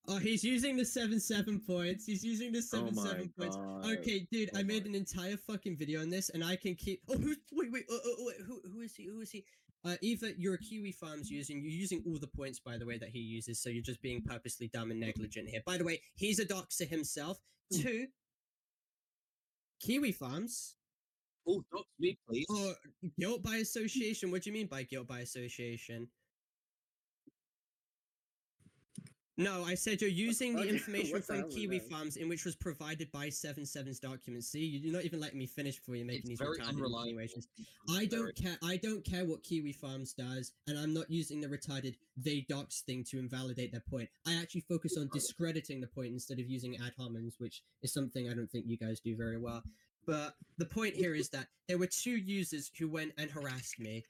Oh, he's using the 7-7 points. He's using the 7-7 points. Okay, dude, I made an entire fucking video on this, and I can keep. Oh, wait. Who is he? Who is he? Either you're a Kiwi Farms you're using all the points, by the way, that he uses, so you're just being purposely dumb and negligent here. By the way, he's a doxer himself. 2, Kiwi Farms. Oh, dox me, please. Oh, guilt by association. What do you mean by guilt by association? No, I said you're using the information from Kiwi Farms, in which was provided by 7-7's documents. See, you're not even letting me finish before you're making these retarded insinuations. I don't care. I don't care what Kiwi Farms does, and I'm not using the retarded they docs thing to invalidate their point. I actually focus on discrediting the point instead of using ad hominems, which is something I don't think you guys do very well. But the point here is that there were 2 users who went and harassed me.